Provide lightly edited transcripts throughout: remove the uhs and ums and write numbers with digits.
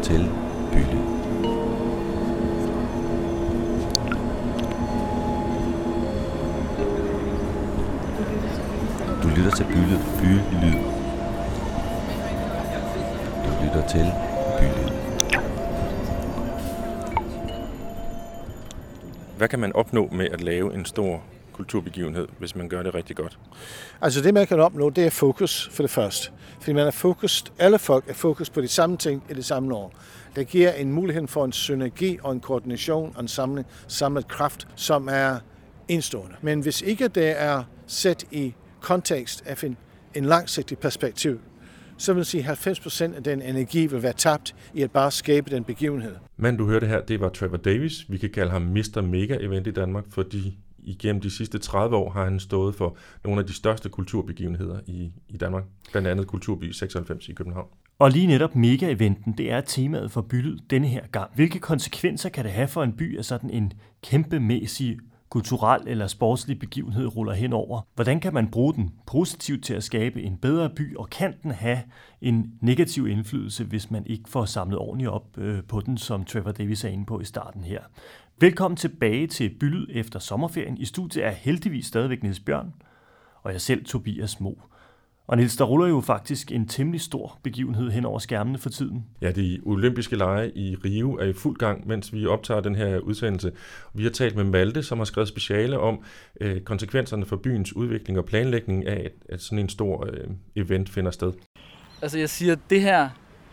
til Bylyd. Du lytter til Bylyd. Du lytter til Bylyd. Hvad kan man opnå med at lave en stor kulturbegivenhed, hvis man gør det rigtig godt? Altså det, man kan opnå, det er fokus for det første. Fordi man er fokus, alle folk er fokus på de samme ting i det samme år. Det giver en mulighed for en synergi og en koordination og en samlet kraft, som er enestående. Men hvis ikke det er sat i kontekst af en langsigtig perspektiv, så vil sige, at 90% af den energi vil være tabt i at bare skabe den begivenhed. Men du hørte her, det var Trevor Davis. Vi kan kalde ham Mr. Mega Event i Danmark, fordi igennem de sidste 30 år har han stået for nogle af de største kulturbegivenheder i Danmark. Blandt andet Kulturby 96 i København. Og lige netop mega-eventen, det er temaet for Bylyd denne her gang. Hvilke konsekvenser kan det have for en by, at sådan en kæmpemæssig kulturel eller sportslig begivenhed ruller henover? Hvordan kan man bruge den positivt til at skabe en bedre by, og kan den have en negativ indflydelse, hvis man ikke får samlet ordentligt op på den, som Trevor Davis er inde på i starten her? Velkommen tilbage til Bylyd efter sommerferien. I studiet er heldigvis stadigvæk Niels Bjørn, og jeg selv Tobias Mo. Og Niels, der ruller jo faktisk en temmelig stor begivenhed hen over skærmene for tiden. Ja, de olympiske lege i Rio er i fuld gang, mens vi optager den her udsendelse. Vi har talt med Malte, som har skrevet speciale om konsekvenserne for byens udvikling og planlægning af, at sådan en stor event finder sted. Altså jeg siger, det her,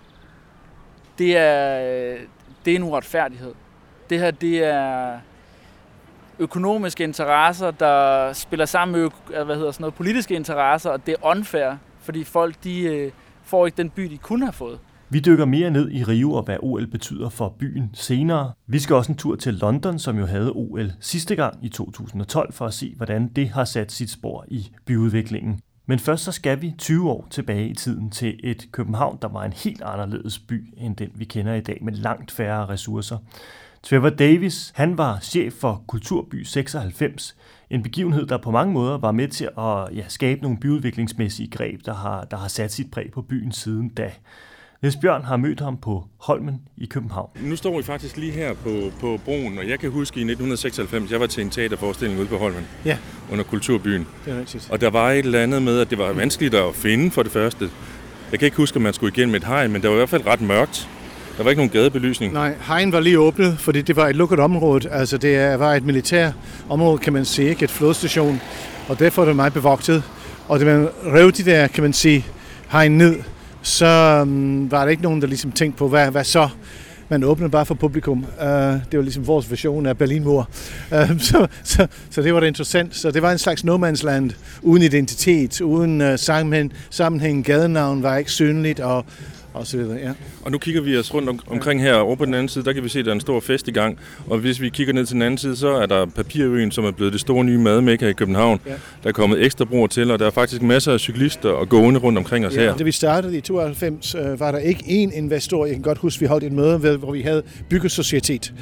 det er en uretfærdighed. Det her, det er økonomiske interesser, der spiller sammen med politiske interesser, og det er unfair, fordi folk de får ikke den by, de kunne have fået. Vi dykker mere ned i Rio og hvad OL betyder for byen senere. Vi skal også en tur til London, som jo havde OL sidste gang i 2012, for at se, hvordan det har sat sit spor i byudviklingen. Men først så skal vi 20 år tilbage i tiden til et København, der var en helt anderledes by end den, vi kender i dag, med langt færre ressourcer. Trevor Davis, han var chef for Kulturby 96, en begivenhed, der på mange måder var med til at skabe nogle byudviklingsmæssige greb, der har sat sit præg på byen siden da. Niels Bjørn har mødt ham på Holmen i København. Nu står vi faktisk lige her på broen, og jeg kan huske i 1996, jeg var til en teaterforestilling ude på Holmen, under Kulturbyen. Det er rigtigt. Og der var et eller andet med, at det var vanskeligt at finde for det første. Jeg kan ikke huske, at man skulle igennem et hegn, men det var i hvert fald ret mørkt. Der var ikke nogen gadebelysning. Nej, hegn var lige åbnet, fordi det var et lukket område. Altså det var et militær område, kan man sige, ikke et flodstation, og derfor er det meget bevogtet. Og da man rev de der, kan man sige, hegn ned, så var der ikke nogen, der ligesom tænkte på, hvad så? Man åbnede bare for publikum. Det var ligesom vores version af Berlinmur. Så det var da interessant. Så det var en slags no man's land, uden identitet, uden sammenhæng. Gadenavn var ikke synligt, og så videre, ja. Og nu kigger vi os rundt omkring her, over på den anden side, der kan vi se, at der er en stor fest i gang. Og hvis vi kigger ned til den anden side, så er der Papirøen, som er blevet det store nye madmekka i København. Ja. Der er kommet ekstra broer til, og der er faktisk masser af cyklister og gående rundt omkring os her. Da vi startede i 92, var der ikke én investor. Jeg kan godt huske, vi holdt et møde, hvor vi havde byggesocietet.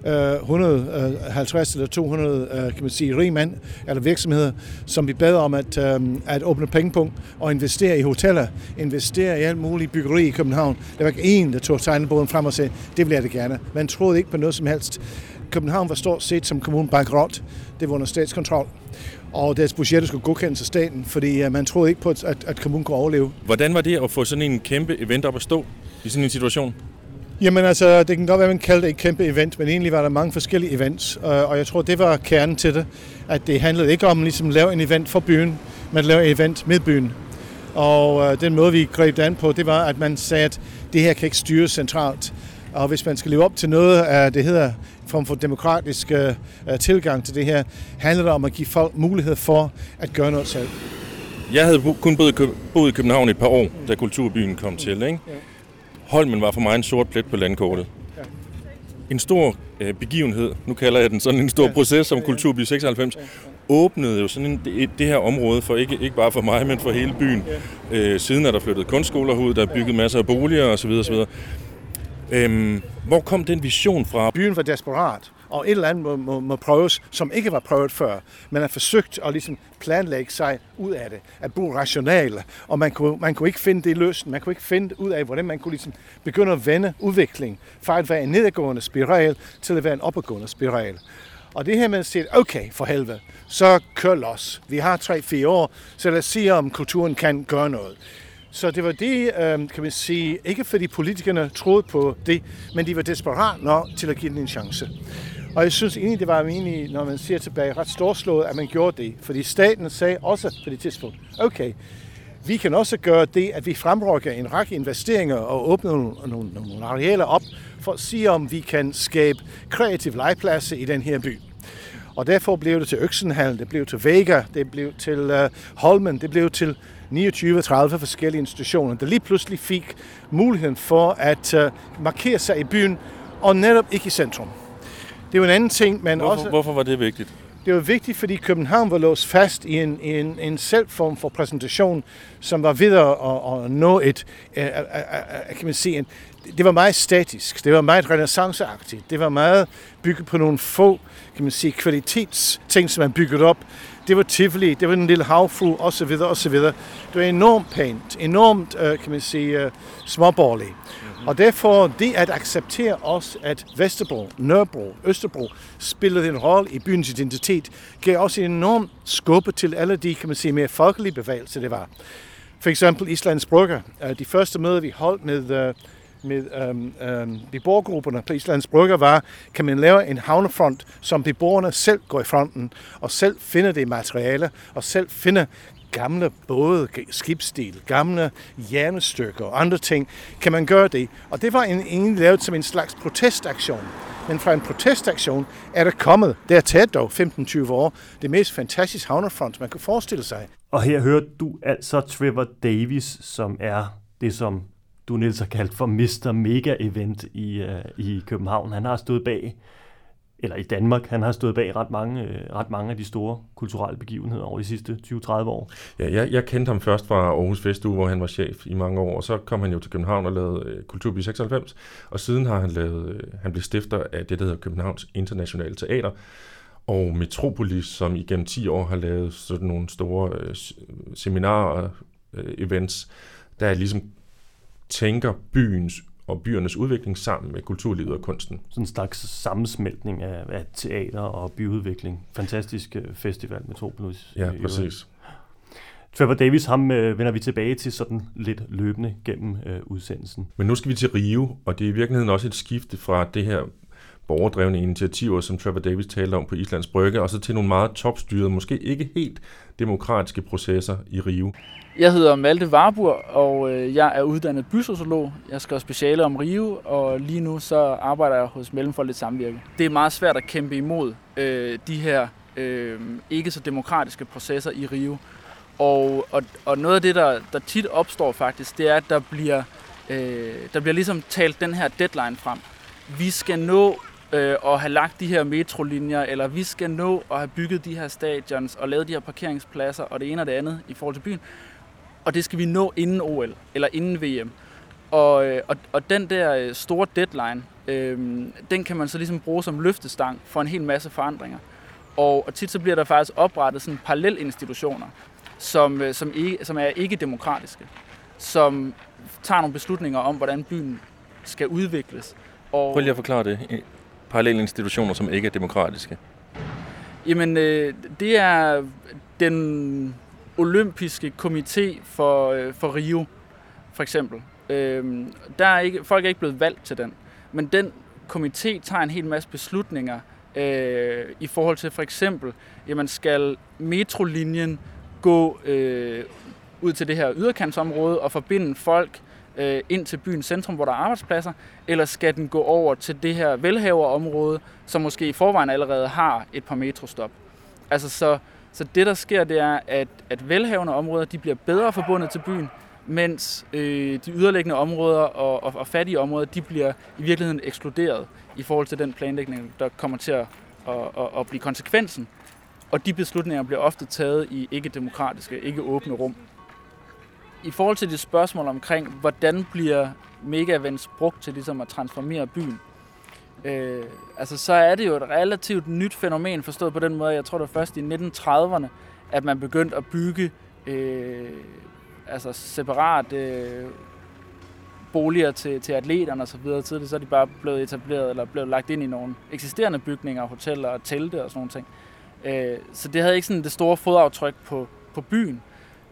150 eller 200 kan man sige, rige mænd eller virksomheder, som vi bad om at åbne pengepunkt og investere i hoteller, investere i alt muligt byggeri i København. Der var ikke en, der tog tegnebogen frem og sagde, det vil jeg det gerne. Man troede ikke på noget som helst. København var stort set som kommunen bankrot. Det var under statskontrol. Og deres budgetter skulle godkendes af staten, fordi man troede ikke på, at kommunen kunne overleve. Hvordan var det at få sådan en kæmpe event op at stå i sådan en situation? Jamen altså, det kan godt være, at man kalder det et kæmpe event, men egentlig var der mange forskellige events, og jeg tror, det var kernen til det, at det handlede ikke om ligesom at lave en event for byen, men at lave et event med byen. Og den måde, vi greb det an på, det var, at man sagde, at det her kan ikke styres centralt, og hvis man skal leve op til noget af det hedder form for demokratisk tilgang til det her, handler det om at give folk mulighed for at gøre noget selv. Jeg havde kun boet i København et par år, da Kulturbyen kom til, ikke? Ja. Holmen var for mig en sort plet på landkortet. Ja. En stor begivenhed, nu kalder jeg den sådan en stor proces som Kulturby 96, åbnede jo sådan det her område for ikke bare for mig, men for hele byen. Siden er der flyttet kunstskoler ud, der er bygget masser af boliger osv. Hvor kom den vision fra? Byen var desperat, og et eller andet må prøves, som ikke var prøvet før. Man har forsøgt at ligesom planlægge sig ud af det, at bruge rationale, og man kunne ikke finde det løsning. Man kunne ikke finde ud af, hvordan man kunne ligesom begynde at vende udvikling fra at være en nedadgående spiral til at være en opadgående spiral. Og det her med at sige, okay, for helvede, så kør los. Vi har 3-4 år, så lad os se, om kulturen kan gøre noget. Så det var det, kan man sige, ikke fordi politikerne troede på det, men de var desperat nok til at give den en chance. Og jeg synes egentlig, det var når man ser tilbage, ret storslået, at man gjorde det. Fordi staten sagde også på det tidspunkt, okay, vi kan også gøre det, at vi fremrykker en række investeringer og åbner nogle arealer op, for at se, om vi kan skabe kreative legepladser i den her by. Og derfor blev det til Øksenhallen, det blev til Vega, det blev til Holmen, det blev til 29-30 forskellige institutioner, der lige pludselig fik muligheden for at markere sig i byen, og netop ikke i centrum. Det var en anden ting, men Hvorfor var det vigtigt? Det var vigtigt, fordi København var låst fast i en selvform for præsentation, som var ved at nå kan man sige, det var meget statisk, det var meget renaissanceagtigt, det var meget bygget på nogle få, kan man sige, kvalitetsting, som man byggede op. Det var Tivoli, det var den lille havfru, osv. osv. Det var enormt pænt, enormt, kan man sige, småborgerligt. Og derfor det at acceptere også, at Vesterbro, Nørrebro, Østerbro spillede en rolle i byens identitet, gav også en enorm skubbe til alle de, kan man sige, mere folkelige bevægelser, det var. For eksempel Islands Brygge. De første møder, vi holdt med beboergrupperne på Islands Brygge var, kan man lave en havnefront, som beboerne selv går i fronten, og selv finder det materiale, og selv finder gamle både, skibsstil, gamle hjernestykker og andre ting, kan man gøre det. Og det var egentlig lavet som en slags protestaktion. Men fra en protestaktion er der kommet, det er taget dog 15-20 år, det mest fantastiske havnefront, man kunne forestille sig. Og her hørte du altså Trevor Davies, som er det, som du, Niels, har kaldt for Mr. Mega-event i København. Han har stået bag, eller i Danmark, han har stået bag ret mange af de store kulturelle begivenheder over de sidste 20-30 år. Ja, jeg kendte ham først fra Aarhus Festuge, hvor han var chef i mange år, og så kom han jo til København og lavede Kulturby 96, og siden har han blev stifter af det, der hedder Københavns Internationale Teater, og Metropolis, som igennem 10 år har lavet sådan nogle store seminarer og events, der ligesom tænker byens og byernes udvikling sammen med kulturlivet og kunsten. Sådan en slags sammensmeltning af teater og byudvikling. Fantastisk festival, Metropolis. Ja, præcis. Trevor Davies, ham vender vi tilbage til sådan lidt løbende gennem udsendelsen. Men nu skal vi til Rio, og det er i virkeligheden også et skifte fra det her borgerdrevne initiativer, som Trevor Davies talte om på Islands Brygge, og så til nogle meget topstyrede, måske ikke helt demokratiske processer i Rio. Jeg hedder Malte Warburg, og jeg er uddannet bysociolog. Jeg skal speciale om Rio, og lige nu så arbejder jeg hos Mellemfolkeligt Samvirke. Det er meget svært at kæmpe imod de her ikke så demokratiske processer i Rio. Og noget af det, der tit opstår faktisk, det er, at der bliver ligesom talt den her deadline frem. Vi skal nå at have lagt de her metrolinjer, eller vi skal nå at have bygget de her stadions og lavet de her parkeringspladser og det ene og det andet i forhold til byen. Og det skal vi nå inden OL eller inden VM. Og den der store deadline, den kan man så ligesom bruge som løftestang for en hel masse forandringer. Og tit så bliver der faktisk oprettet sådan parallelinstitutioner, som er ikke demokratiske, som tager nogle beslutninger om, hvordan byen skal udvikles. Prøv lige at forklare det. Parallelle institutioner, som ikke er demokratiske. Jamen, det er den olympiske komité for Rio, for eksempel. Folk er ikke blevet valgt til den, men den komité tager en hel masse beslutninger i forhold til for eksempel, jamen skal metrolinjen gå ud til det her yderkantsområde og forbinde folk ind til byens centrum, hvor der er arbejdspladser, eller skal den gå over til det her velhaverområde, som måske i forvejen allerede har et par metrostop. Altså så det, der sker, det er, at velhavende områder, de bliver bedre forbundet til byen, mens de yderliggende områder og fattige områder, de bliver i virkeligheden ekskluderet i forhold til den planlægning, der kommer til at blive konsekvensen. Og de beslutninger bliver ofte taget i ikke-demokratiske, ikke åbne rum. I forhold til det spørgsmål omkring, hvordan bliver mega-events brugt til ligesom at transformere byen, så er det jo et relativt nyt fænomen, forstået på den måde, jeg tror det var først i 1930'erne, at man begyndte at bygge separat boliger til atleterne og så videre. Tidligere så er de bare blevet etableret eller blevet lagt ind i nogle eksisterende bygninger, hoteller og telte og sådan nogle ting. Så det havde ikke sådan det store fodaftryk på byen.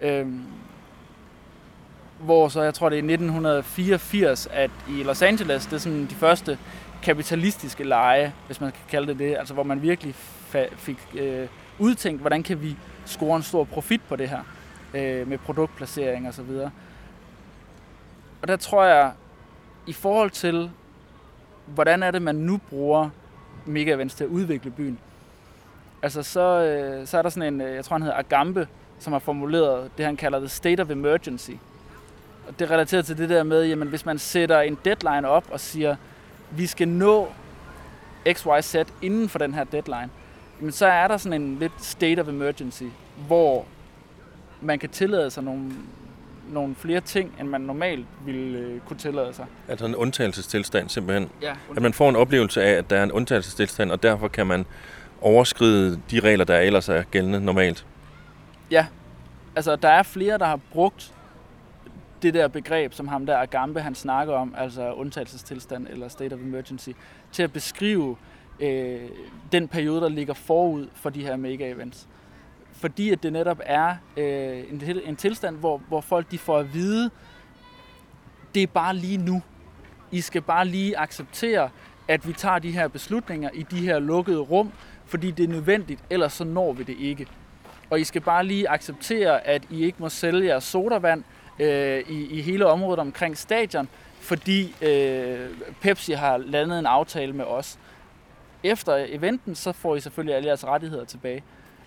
Hvor så, jeg tror det er i 1984, at i Los Angeles, det er sådan de første kapitalistiske lege, hvis man kan kalde det, altså hvor man virkelig fik udtænkt, hvordan kan vi score en stor profit på det her, med produktplacering og så videre. Og der tror jeg, i forhold til, hvordan er det, man nu bruger mega-events til at udvikle byen, altså så er der sådan en, jeg tror han hedder Agambe, som har formuleret det, han kalder the state of emergency. Og det er relateret til det der med, jamen hvis man sætter en deadline op og siger, vi skal nå XYZ inden for den her deadline, jamen så er der sådan en lidt state of emergency, hvor man kan tillade sig nogle flere ting, end man normalt ville kunne tillade sig. Altså en undtagelsestilstand simpelthen. Ja, at man får en oplevelse af, at der er en undtagelsestilstand, og derfor kan man overskride de regler, der ellers er gældende normalt. Ja, altså der er flere, der har brugt det der begreb, som ham der Agambe, han snakker om, altså undtagelsestilstand eller state of emergency, til at beskrive den periode, der ligger forud for de her mega-events. Fordi at det netop er en tilstand, hvor folk de får at vide, det er bare lige nu. I skal bare lige acceptere, at vi tager de her beslutninger i de her lukkede rum, fordi det er nødvendigt, ellers så når vi det ikke. Og I skal bare lige acceptere, at I ikke må sælge jeres sodavand i hele området omkring stadion, fordi Pepsi har landet en aftale med os. Efter eventen, så får I selvfølgelig alle jeres rettigheder tilbage.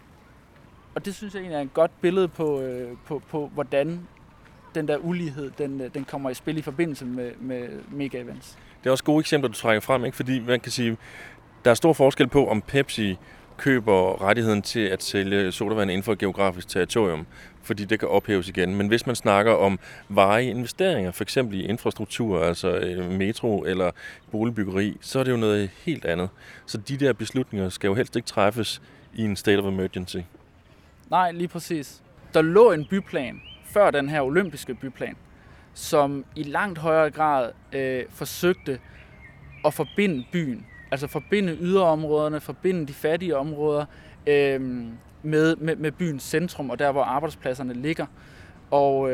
Og det synes jeg egentlig er et godt billede på hvordan den der ulighed, den kommer i spil i forbindelse med mega-events. Det er også gode eksempler, du trækker frem, ikke? Fordi man kan sige, der er stor forskel på, om Pepsi køber rettigheden til at sælge sodavand inden for et geografisk territorium, fordi det kan ophæves igen. Men hvis man snakker om varige investeringer, f.eks. i infrastruktur, altså metro eller boligbyggeri, så er det jo noget helt andet. Så de der beslutninger skal jo helst ikke træffes i en state of emergency. Nej, lige præcis. Der lå en byplan før den her olympiske byplan, som i langt højere grad forsøgte at forbinde byen, altså forbinde yderområderne, forbinde de fattige områder med byens centrum og der, hvor arbejdspladserne ligger. Og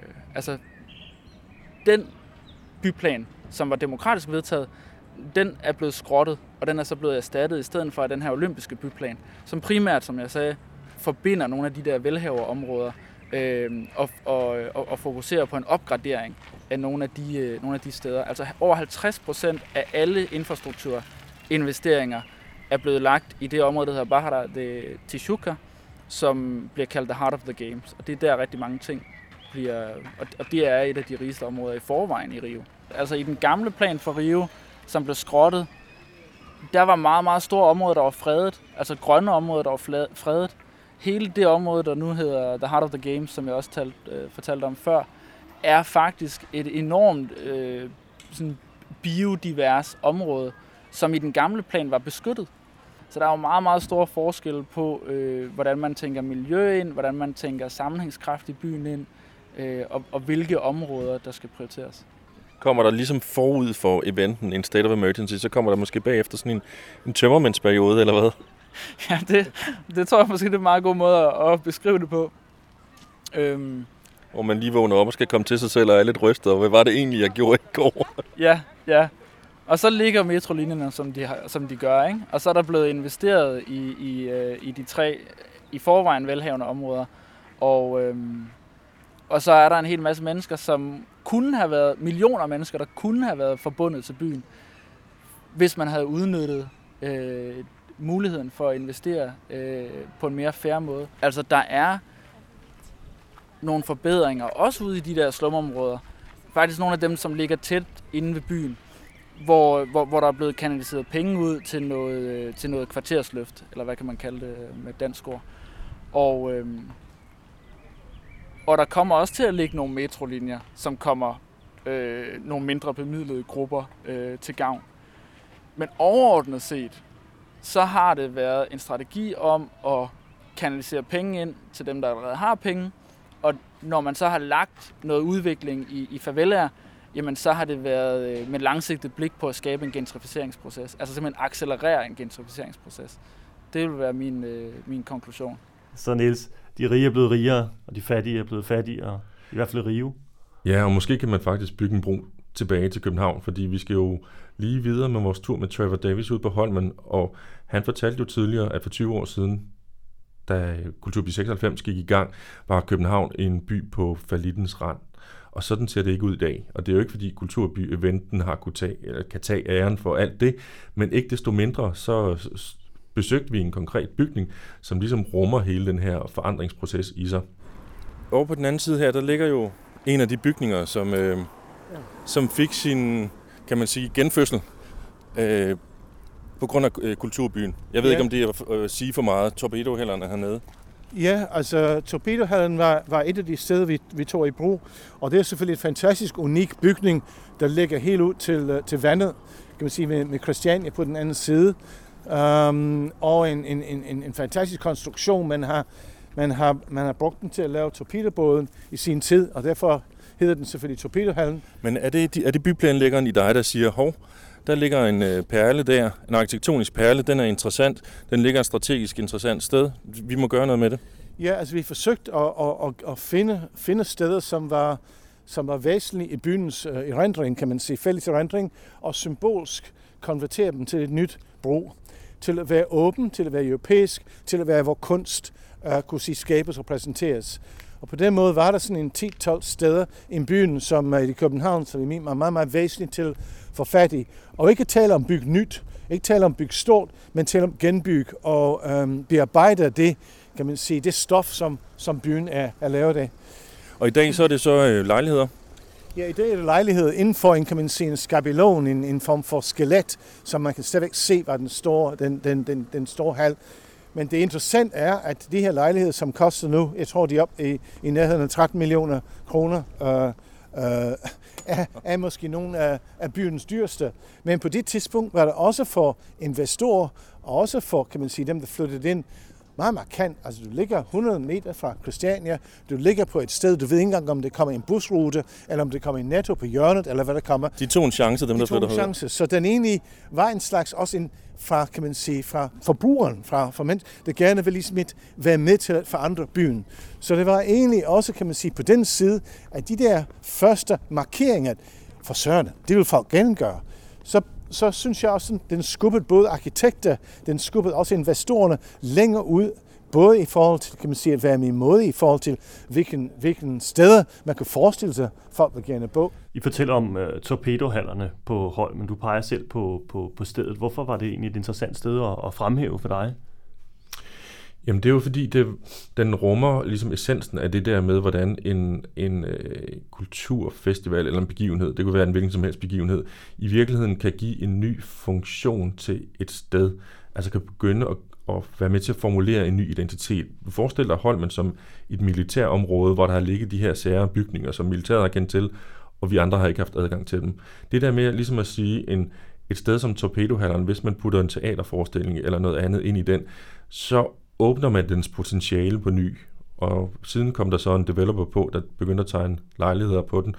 den byplan, som var demokratisk vedtaget, den er blevet skrottet, og den er så blevet erstattet i stedet for den her olympiske byplan, som primært, som jeg sagde, forbinder nogle af de der velhaverområder og fokuserer på en opgradering af nogle af de steder. Altså over 50% af alle infrastrukturinvesteringer er blevet lagt i det område, der hedder Barra de Tijuca, som bliver kaldt the heart of the games. Og det er der rigtig mange ting bliver, og det er et af de rigeste områder i forvejen i Rio. Altså i den gamle plan for Rio, som blev skrottet, der var meget, meget store områder, der var fredet, altså grønne områder, der var fredet. Hele det område, der nu hedder The Heart of the Games, som jeg også fortalte om før, er faktisk et enormt sådan biodivers område, som i den gamle plan var beskyttet. Så der er jo meget, meget store forskelle på, hvordan man tænker miljø ind, hvordan man tænker sammenhængskraft i byen ind, og hvilke områder, der skal prioriteres. Kommer der ligesom forud for eventen en state of emergency, så kommer der måske bagefter sådan en tømmermændsperiode, eller hvad? Ja, det tror jeg måske, det er en meget god måde at beskrive det på. Hvor man lige vågner op og skal komme til sig selv og er lidt rystet, og hvad var det egentlig, jeg gjorde i går? Ja. Og så ligger metrolinjerne, som de gør, ikke? Og så er der blevet investeret i de 3 i forvejen velhavende områder. Og så er der en hel masse mennesker, som kunne have været, millioner af mennesker, der kunne have været forbundet til byen, hvis man havde udnyttet muligheden for at investere på en mere fair måde. Altså der er nogle forbedringer, også ude i de der slumområder. Faktisk nogle af dem, som ligger tæt inde ved byen, hvor der er blevet kanaliseret penge ud til noget kvartersløft, eller hvad kan man kalde det med dansk ord. Og der kommer også til at ligge nogle metrolinjer, som kommer nogle mindre bemidlede grupper til gavn. Men overordnet set, så har det været en strategi om at kanalisere penge ind til dem, der allerede har penge. Og når man så har lagt noget udvikling i favelaer, jamen så har det været med langsigtet blik på at skabe en gentrificeringsproces. Altså simpelthen accelerere en gentrificeringsproces. Det vil være min konklusion. Så Niels, de rige er blevet rigere, og de fattige er blevet fattigere, i hvert fald Rio. Ja, og måske kan man faktisk bygge en bro tilbage til København, fordi vi skal jo lige videre med vores tur med Trevor Davis ud på Holmen, og han fortalte jo tidligere, at for 20 år siden, da Kulturby 96 gik i gang, var København en by på fallittens rand. Og sådan ser det ikke ud i dag. Og det er jo ikke, fordi Kulturby-eventen kan tage æren for alt det, men ikke desto mindre, så besøgte vi en konkret bygning, som ligesom rummer hele den her forandringsproces i sig. Over på den anden side her, der ligger jo en af de bygninger, som fik sin, kan man sige, genfødsel på grund af Kulturbyen. Jeg ved ikke, om det er at sige for meget. Torpedohælderen er hernede. Ja, altså Torpedohallen var et af de steder, vi tog i brug. Og det er selvfølgelig et fantastisk, unik bygning, der ligger helt ud til vandet, kan man sige, med Christiania på den anden side. Og en fantastisk konstruktion. Man har brugt den til at lave torpedobåden i sin tid, og derfor hedder den selvfølgelig Torpedohallen. Men er det byplanlæggeren i dig, der siger, hov, der ligger en perle der, en arkitektonisk perle, den er interessant, den ligger et strategisk interessant sted, vi må gøre noget med det? Ja, altså vi forsøgte at finde steder, som var væsentlige i byens erindring, kan man sige, fælles erindring, og symbolsk konvertere dem til et nyt bro. Til at være åben, til at være europæisk, til at være, hvor kunst kunne sige skabes og præsenteres. Og på den måde var der sådan en 10-12 steder i byen, som i København, som er meget, meget væsentligt til for fattige. Og ikke tale om bygge nyt, ikke tale om bygge stort, men tale om genbygge og bearbejde det, kan man sige, det stof, som byen er lavet af. Og i dag så er det så lejligheder? Ja, i dag er det lejlighed inden for en, kan man sige, en skabelon, en form for skelet, som man kan stadigvæk se, var den store hal. Men det interessante er, at de her lejligheder, som koster nu, jeg tror, de er op i nærheden af 13 millioner kroner, er måske nogle af byens dyreste. Men på det tidspunkt var det også for investorer, og også for, kan man sige, dem, der flyttede ind, meget markant. Altså, du ligger 100 meter fra Christiania, du ligger på et sted, du ved ikke engang, om det kommer en busrute, eller om det kommer en Netto på hjørnet, eller hvad der kommer. De tog en chance, dem der flytter herud. Så den egentlig var en slags, også en fra, kan man sige, fra forbrugeren, fra mennesker, der gerne vil ligesom være med til at forandre byen. Så det var egentlig også, kan man sige, på den side, at de der første markeringer, for søren, det vil folk gerne gøre. Så synes jeg også, at den skubbede både arkitekter, den skubbede også investorerne længere ud, både i forhold til, kan man sige, at være med i måde, i forhold til, hvilken steder man kan forestille sig, folk vil gerne bo. I fortæller om torpedohallerne på Holmen. Du peger selv på stedet. Hvorfor var det egentlig et interessant sted at fremhæve for dig? Jamen det er jo fordi, den rummer ligesom essensen af det der med, hvordan en kulturfestival eller en begivenhed, det kunne være en hvilken som helst begivenhed, i virkeligheden kan give en ny funktion til et sted. Altså kan begynde at være med til at formulere en ny identitet. Du forestiller dig Holmen som et militærområde, hvor der har ligget de her sære bygninger, som militæret har kendt til, og vi andre har ikke haft adgang til dem. Det der med ligesom at sige, et sted som Torpedohalleren, hvis man putter en teaterforestilling eller noget andet ind i den, så åbner man dens potentiale på ny. Og siden kom der så en developer på, der begyndte at tegne lejligheder på den.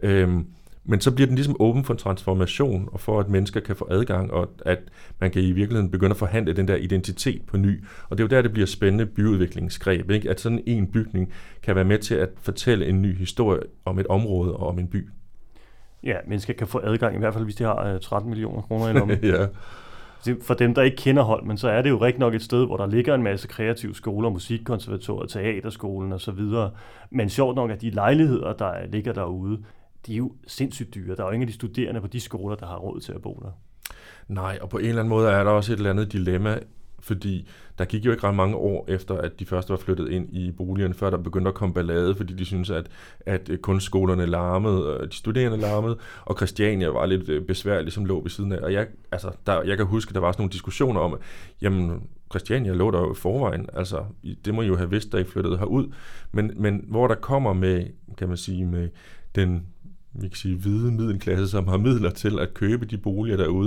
Men så bliver den ligesom åben for en transformation, og for at mennesker kan få adgang, og at man kan i virkeligheden begynde at forhandle den der identitet på ny. Og det er jo der, det bliver spændende byudviklingsgreb, ikke? At sådan en bygning kan være med til at fortælle en ny historie om et område og om en by. Ja, mennesker kan få adgang, i hvert fald hvis de har 13 millioner kroner i lommen. Ja. For dem, der ikke kender Holmen, så er det jo rigtig nok et sted, hvor der ligger en masse kreative skoler, musikkonservatoriet, teaterskolen osv. Men sjovt nok, at de lejligheder, der ligger derude, de er jo sindssygt dyre. Der er jo ingen af de studerende på de skoler, der har råd til at bo der. Nej, og på en eller anden måde er der også et eller andet dilemma, fordi der gik jo ikke ret mange år efter, at de første var flyttet ind i boligerne, før der begyndte at komme ballade, fordi de syntes, at kunstskolerne larmede, de studerende larmede, og Christiania var lidt besværligt, som lå ved siden af. Og jeg kan huske, at der var sådan nogle diskussioner om, at jamen, Christiania lå der jo i forvejen, altså det må I jo have vidst, da I flyttede herud, men hvor der kommer med, kan man sige, med den hvide middelklasse, som har midler til at købe de boliger derude,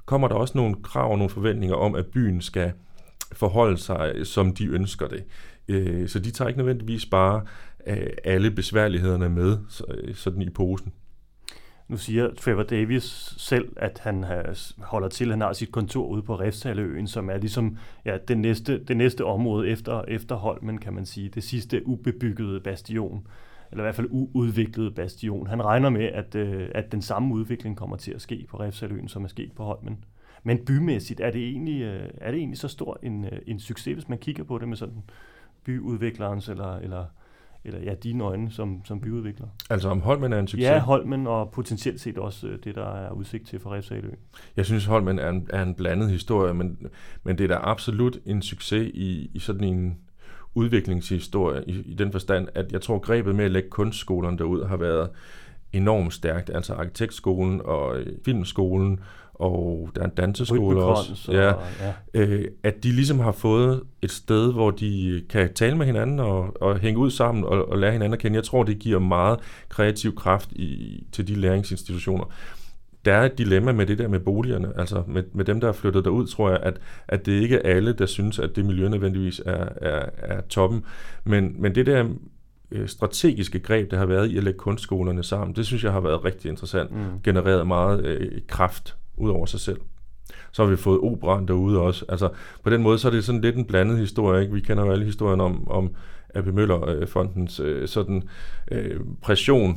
kommer der også nogle krav og nogle forventninger om, at byen skal forholde sig, som de ønsker det. Så de tager ikke nødvendigvis bare alle besværlighederne med sådan i posen. Nu siger Trevor Davies selv, at han holder til, han har sit kontor ude på Refshaleøen, som er ligesom det næste område efter Holmen, kan man sige. Det sidste ubebyggede bastion, eller i hvert fald uudviklede bastion. Han regner med, at den samme udvikling kommer til at ske på Refshaleøen, som er sket på Holmen. Men bymæssigt, er det egentlig så stor en succes, hvis man kigger på det med sådan byudviklerens eller dine øjne som byudvikler? Altså om Holmen er en succes? Ja, Holmen og potentielt set også det, der er udsigt til for Refshaleøen. Jeg synes, Holmen er en blandet historie, men det er da absolut en succes i sådan en udviklingshistorie i den forstand, at jeg tror, grebet med at lægge kunstskolerne derud har været enormt stærkt. Altså arkitektskolen og filmskolen, og der er en danseskole også. At de ligesom har fået et sted, hvor de kan tale med hinanden og hænge ud sammen og lære hinanden at kende. Jeg tror, det giver meget kreativ kraft til de læringsinstitutioner. Der er et dilemma med det der med boligerne, altså med dem, der er flyttet derud, tror jeg, at det ikke er alle, der synes, at det miljø nødvendigvis er toppen. Men det der strategiske greb, der har været i at lægge kunstskolerne sammen, det synes jeg har været rigtig interessant. Genereret meget kraft ud over sig selv. Så har vi fået operaen derude også. Altså på den måde, så er det sådan lidt en blandet historie, ikke? Vi kender jo alle historierne om A.P. Møller-fondens sådan pression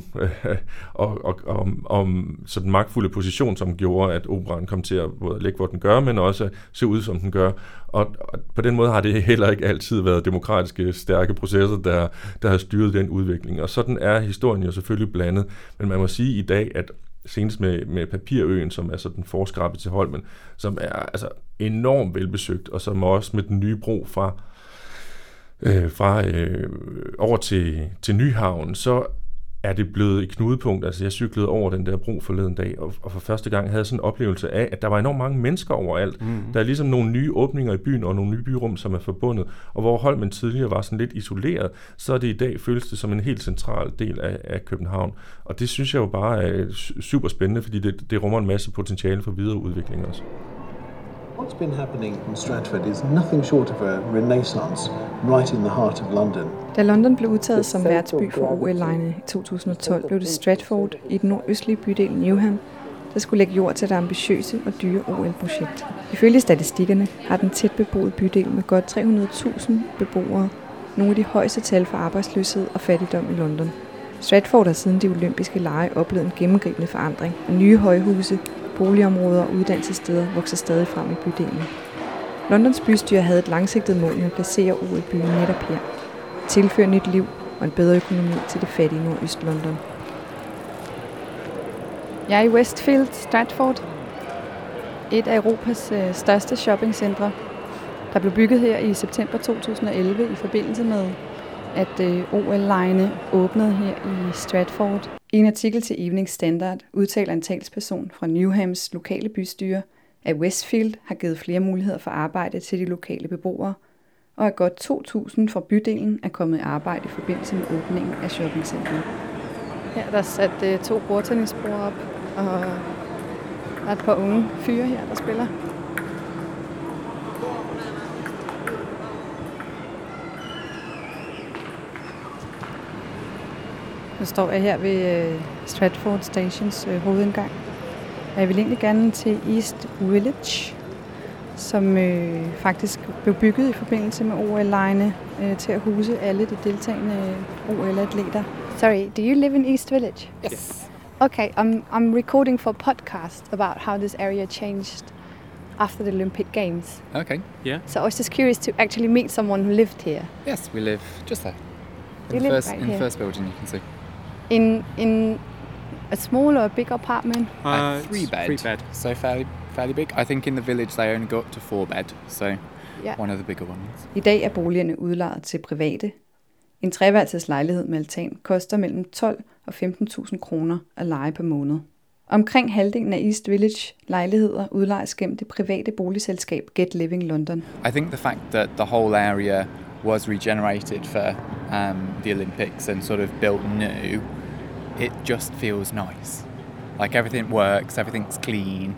og om sådan magtfulde position, som gjorde, at operaen kom til at både ligge, hvor den gør, men også se ud, som den gør. Og på den måde har det heller ikke altid været demokratiske, stærke processer, der har styret den udvikling. Og sådan er historien jo selvfølgelig blandet. Men man må sige i dag, at senest med Papirøen, som er sådan forskrabet til Holmen, som er altså enormt velbesøgt, og som også med den nye bro fra over til Nyhavn, så er det blevet et knudepunkt. Altså jeg cyklede over den der bro forleden dag, og for første gang havde jeg sådan en oplevelse af, at der var enormt mange mennesker overalt. Der er ligesom nogle nye åbninger i byen, og nogle nye byrum, som er forbundet. Og hvor Holmen tidligere var sådan lidt isoleret, så er det i dag føles det som en helt central del af København. Og det synes jeg jo bare er super spændende, fordi det rummer en masse potentiale for videre udvikling også. What's been happening in Stratford is nothing short of a renaissance right in the heart of London. Da London blev udtaget som værtsby for OL-legene i 2012, blev det Stratford i den nordøstlige bydel Newham, der skulle lægge jord til det ambitiøse og dyre OL-projekt. Ifølge statistikkerne har den tæt beboede bydel med godt 300.000 beboere nogle af de højeste tal for arbejdsløshed og fattigdom i London. Stratford har siden de olympiske lege oplevet en gennemgribende forandring, og nye højhuse, boligområder og uddannelsessteder vokser stadig frem i bydelen. Londons bystyre havde et langsigtet mål med at placere OL-byen netop her. Tilføre nyt liv og en bedre økonomi til det fattige Nordøst-London. Jeg er i Westfield, Stratford. Et af Europas største shoppingcentre, der blev bygget her i september 2011 i forbindelse med, at OL-legene åbnede her i Stratford. I en artikel til Evening Standard udtaler en talsperson fra Newhams lokale bystyre, at Westfield har givet flere muligheder for arbejde til de lokale beboere, og at godt 2.000 fra bydelen er kommet i arbejde i forbindelse med åbningen af shoppingcenteret. Her er der sat 2 bordtennisbord op, og der er et par unge fyre her, der spiller. Nu står jeg her ved Stratford Stations hovedindgang. Jeg vil egentlig gerne til East Village, som faktisk blev bygget i forbindelse med OL-legene til at huse alle de deltagende OL-atleter. Sorry, do you live in East Village? Yes. Okay, I'm recording for a podcast about how this area changed after the Olympic Games. Okay, yeah. So I was just curious to actually meet someone who lived here. Yes, we live just there. You live right in the first building, you can see. In a small or a big apartment? A 3-bed. So fairly big. I think in the village they only go up to 4-bed, so one of the bigger ones. I dag er boligerne udlejet til private. En treværelses lejlighed med altan koster mellem 12 og 15.000 kroner at leje per måned. Omkring halvdelen af East Village lejligheder udlejes gennem det private boligselskab Get Living London. I think the fact that the whole area was regenerated for the Olympics and sort of built new, it just feels nice. Like everything works, everything's clean.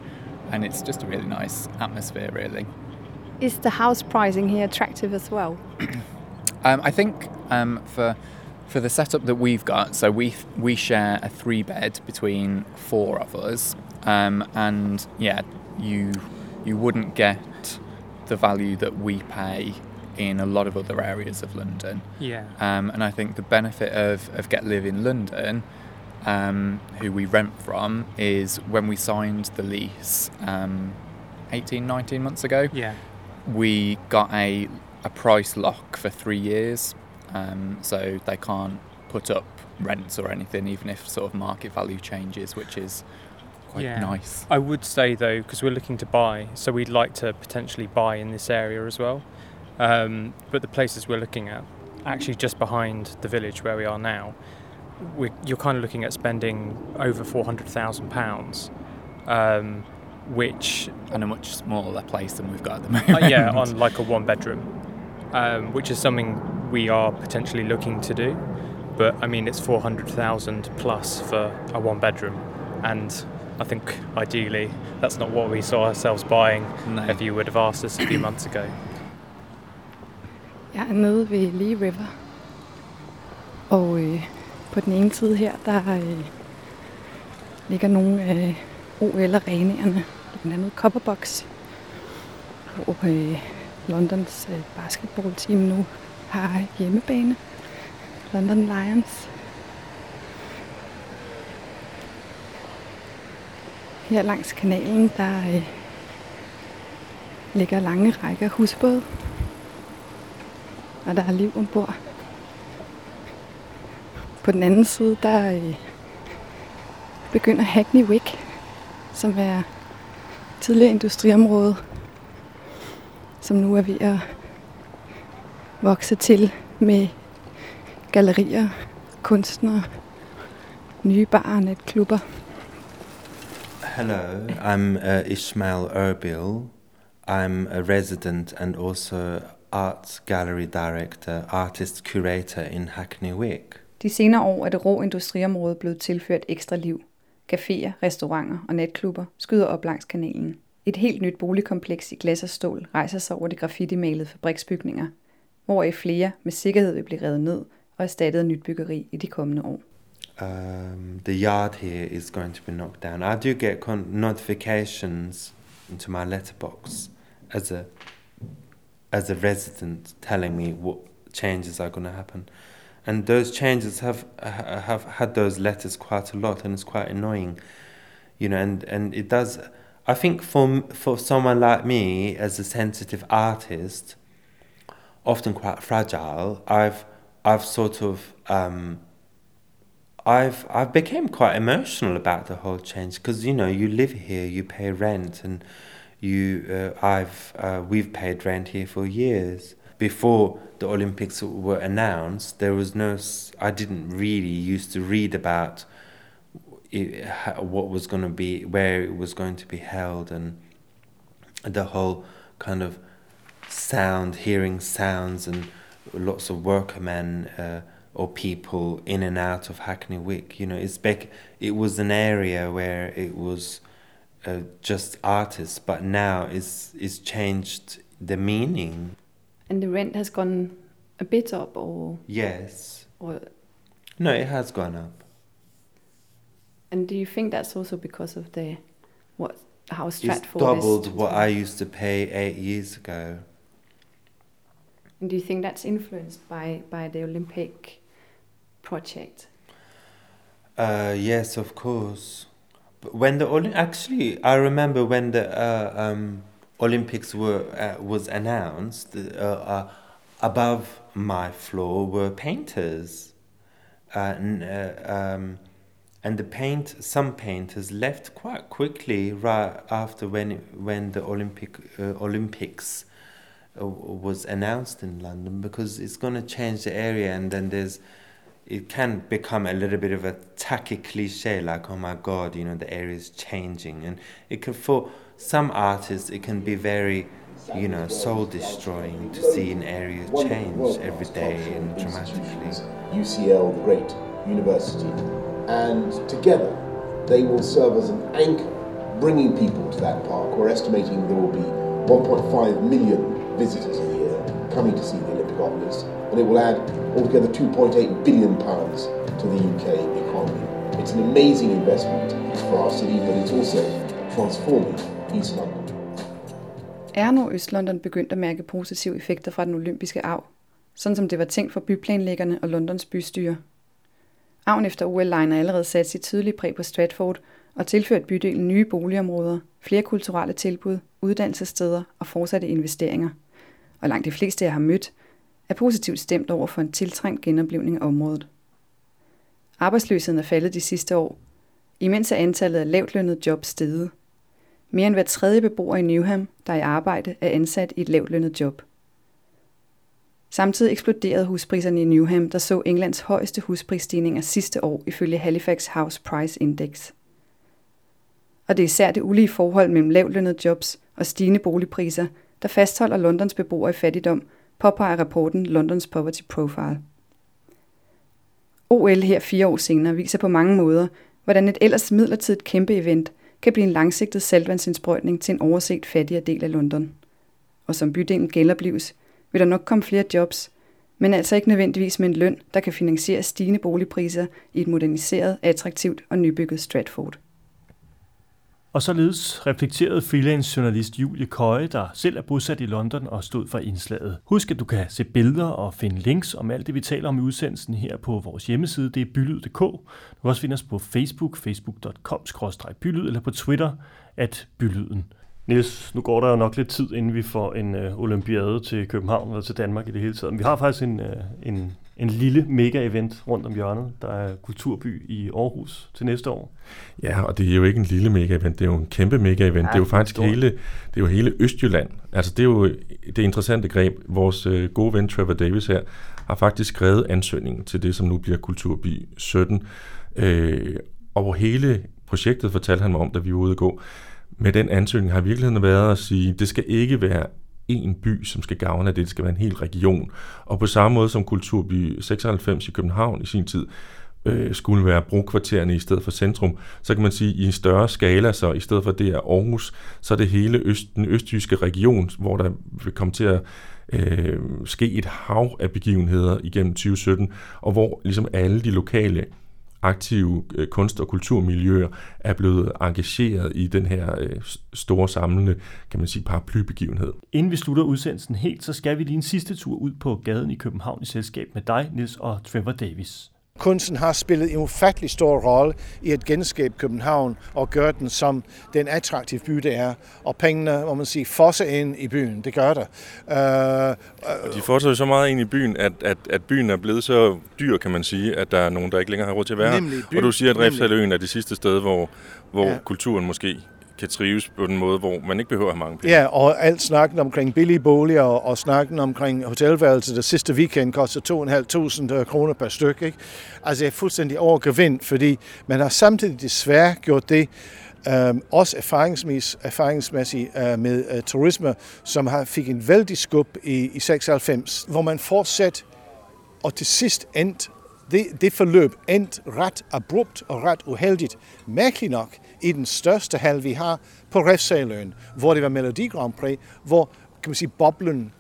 and it's just a really nice atmosphere, really. Is the house pricing here attractive as well? I think for the setup that we've got, so we share a 3-bed between 4 of us, and yeah, you wouldn't get the value that we pay in a lot of other areas of London. Yeah. And I think the benefit of Get Live in London, who we rent from, is when we signed the lease 18, 19 months ago, Yeah. we got a price lock for 3 years, so they can't put up rents or anything, even if sort of market value changes, which is quite nice. I would say though, because we're looking to buy, so we'd like to potentially buy in this area as well. But the places we're looking at, actually just behind the village where we are now, you're kind of looking at spending over £400,000, which... And a much smaller place than we've got at the moment. Yeah, on like a 1-bedroom, which is something we are potentially looking to do. But I mean, it's 400,000 plus for a 1-bedroom, and I think ideally that's not what we saw ourselves buying. No. If you would have asked us a few months ago. Jeg er nede ved Lee River, og på den ene side her, der ligger nogle af OL-arenaerne, blandt andet Copperbox, hvor Londons basketballteam nu har hjemmebane, London Lions. Her langs kanalen, der ligger lange rækker husbåde, og der er liv ombord. På den anden side, der begynder Hackney Wick, som er tidligere industriområde, som nu er ved at vokse til med gallerier, kunstnere, nye barer og netklubber. Hello, I'm Ismail Erbil. I'm a resident and also art gallery director, artist curator in Hackney Wick. De senere år er det rå industriområde blevet tilført ekstra liv. Caféer, restauranter og natklubber skyder op langs kanalen. Et helt nyt boligkompleks i glas og stål rejser sig over de graffiti-malede fabriksbygninger, hvoraf flere med sikkerhed vil blive revet ned og erstattet af nyt byggeri i de kommende år. The yard here is going to be knocked down. I do get notifications into my letterbox as a resident telling me what changes are going to happen. And those changes have had those letters quite a lot, and it's quite annoying, you know. And it does. I think for someone like me, as a sensitive artist, often quite fragile, I've sort of I've become quite emotional about the whole change, because you know, you live here, you pay rent, and we've paid rent here for years. Before the Olympics were announced, I didn't really used to read about what was going to be, where it was going to be held, and the whole kind of hearing sounds, and lots of workmen or people in and out of Hackney Wick. You know, it was an area where it was just artists, but now it's changed the meaning. And the rent has gone a bit up, or? Yes. Or, no, it has gone up. And do you think that's also because of how Stratford is? It's doubled what I used to pay 8 years ago. And do you think that's influenced by the Olympic project? Yes, of course. But when I remember when the Olympics was announced, above my floor were painters, and some painters left quite quickly right after when the Olympics was announced in London, because it's going to change the area, and then it can become a little bit of a tacky cliche, like, oh my God, you know, the area is changing, and it can, for some artists, it can be very, you know, soul destroying to see an area change every day and dramatically. UCL, the great university, and together they will serve as an anchor bringing people to that park. We're estimating there will be 1.5 million visitors a year coming to see the Olympic Obelisk, and it will add altogether £2.8 billion to the UK economy. It's an amazing investment for our city, but it's also transforming East London. Er Nordøst-London begyndt at mærke positive effekter fra den olympiske arv, sådan som det var tænkt for byplanlæggerne og Londons bystyre? Arven efter OL Line har allerede sat sit tydelige præg på Stratford og tilført bydelen nye boligområder, flere kulturelle tilbud, uddannelsessteder og fortsatte investeringer. Og langt de fleste, jeg har mødt, er positivt stemt over for en tiltrængt genoplivning af området. Arbejdsløsheden er faldet de sidste år, imens er antallet af lavtlønnede jobs steget. Mere end hver tredje beboer i Newham, der er i arbejde, er ansat i et lavtlønnet job. Samtidig eksploderede huspriserne i Newham, der så Englands højeste husprisstigninger sidste år ifølge Halifax House Price Index. Og det er især det ulige forhold mellem lavtlønnede jobs og stigende boligpriser, der fastholder Londons beboere i fattigdom, påpeger rapporten Londons Poverty Profile. OL her 4 år senere viser på mange måder, hvordan et ellers midlertidigt kæmpe event kan blive en langsigtet saltvandsindsprøjtning til en overset fattigere del af London. Og som bydelen genoplives, vil der nok komme flere jobs, men altså ikke nødvendigvis med en løn, der kan finansiere stigende boligpriser i et moderniseret, attraktivt og nybygget Stratford. Og således reflekterede freelance-journalist Julie Køje, der selv er bosat i London og stod for indslaget. Husk, at du kan se billeder og finde links om alt det, vi taler om i udsendelsen her på vores hjemmeside. Det er bylyd.dk. Du kan også finde os på Facebook, facebook.com/bylyd, eller på Twitter, @bylyden. Niels, nu går der jo nok lidt tid, inden vi får en olympiade til København eller til Danmark i det hele taget. Men vi har faktisk en lille mega-event rundt om hjørnet, der er Kulturby i Aarhus til næste år. Ja, og det er jo ikke en lille mega-event, det er jo en kæmpe mega-event. Ja, det er jo faktisk hele Østjylland. Altså det er jo det interessante greb. Vores gode ven Trevor Davis her har faktisk skrevet ansøgningen til det, som nu bliver Kulturby 17. Og hele projektet fortalte han mig om, da vi var ude at gå. Med den ansøgning har virkeligheden været at sige, at det skal ikke være en by, som skal gavne af det, det skal være en hel region. Og på samme måde som Kulturby 96 i København i sin tid skulle være brokvartererne i stedet for centrum, så kan man sige, at i en større skala, så i stedet for det er Aarhus, så er det hele den østjyske region, hvor der vil komme til at ske et hav af begivenheder igennem 2017, og hvor ligesom alle de lokale aktive kunst- og kulturmiljøer er blevet engageret i den her store samlende, kan man sige, paraplybegivenhed. Inden vi slutter udsendelsen helt, så skal vi lige en sidste tur ud på gaden i København i selskab med dig, Niels, og Trevor Davis. Kunsten har spillet en ufattelig stor rolle i at genskabe København og gøre den som den attraktive by, det er. Og pengene, må man sige, fosser ind i byen. Det gør der. Og de fosser jo så meget ind i byen, at byen er blevet så dyr, kan man sige, at der er nogen, der ikke længere har råd til at være her. Og du siger, at Refshaleøen er det sidste sted, hvor kulturen måske kan trives på den måde, hvor man ikke behøver at have mange penge. Ja, og alt snakken omkring billige boliger og snakken omkring hotelværelser, der sidste weekend koster 2.500 kroner per stykke. Ikke? Altså det er fuldstændig overgevind, fordi man har samtidig desværre gjort det, også erfaringsmæssigt med turisme, som fik en vældig skub i 96, hvor man fortsat og til sidst endte det forløb endte ret abrupt og ret uheldigt. Mærkeligt nok i den største hal, vi har på Refshaleøen, hvor det var Melodi Grand Prix, hvor, kan man sige, boblen,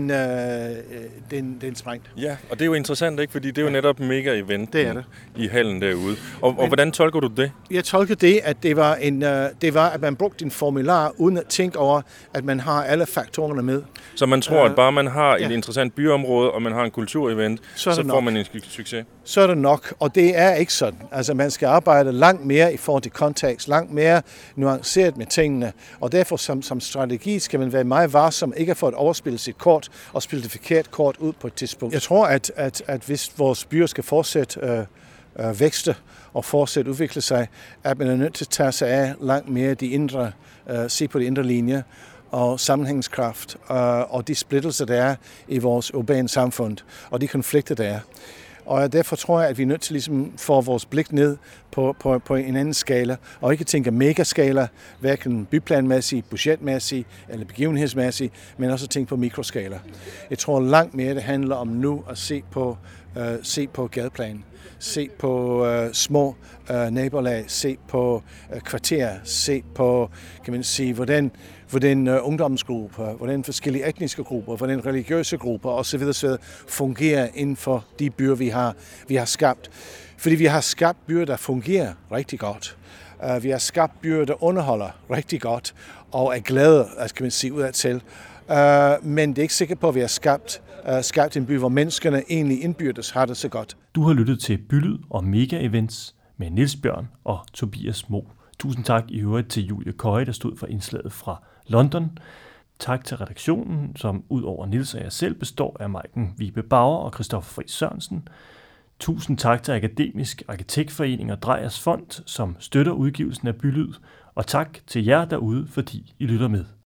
den sprængte. Ja, og det er jo interessant, ikke? Fordi det er jo netop mega-event i hallen derude. Og hvordan tolker du det? Jeg tolker det, at det var, at man brugte en formular, uden at tænke over, at man har alle faktorerne med. Så man tror, at bare man har et interessant byområde, og man har en kulturevent, så får man en succes? Så er det nok, og det er ikke sådan. Altså man skal arbejde langt mere i forhold til kontekst, langt mere nuanceret med tingene, og derfor som strategi skal man være meget varsom, ikke at få et overspillet sit kort, og spille det forkert kort ud på et tidspunkt. Jeg tror, at hvis vores byer skal fortsætte vækste og fortsætte udvikle sig, at man er nødt til at tage sig af langt mere de indre, se på de indre linjer og sammenhængskraft og de splittelser, der er i vores urbane samfund og de konflikter, der er. Og derfor tror jeg, at vi er nødt til ligesom få vores blik ned på en anden skala, og ikke tænke megaskala, hverken byplanmæssigt, budgetmæssigt eller begivenhedsmæssigt, men også tænke på mikroskala. Jeg tror langt mere, det handler om nu at se på Se på gadeplan, se på små nabolag, se på kvarterer, se på, kan man sige, hvordan ungdomsgrupper, hvordan forskellige etniske grupper, hvordan religiøse grupper osv. fungerer inden for de byer, vi har skabt. Fordi vi har skabt byer, der fungerer rigtig godt. Vi har skabt byer, der underholder rigtig godt og er glade, kan man sige, udadtil. Men det er ikke sikkert på, at vi har skabt en by, hvor menneskerne egentlig indbyrdes har det så godt. Du har lyttet til Bylyd og Mega Events med Niels Bjørn og Tobias Mo. Tusind tak i øvrigt til Julie Køje, der stod for indslaget fra London. Tak til redaktionen, som ud over Niels og jeg selv består af Maiken Vibe Bauer og Christoffer Friis Sørensen. Tusind tak til Akademisk Arkitektforening og Drejers Fond, som støtter udgivelsen af Bylyd. Og tak til jer derude, fordi I lytter med.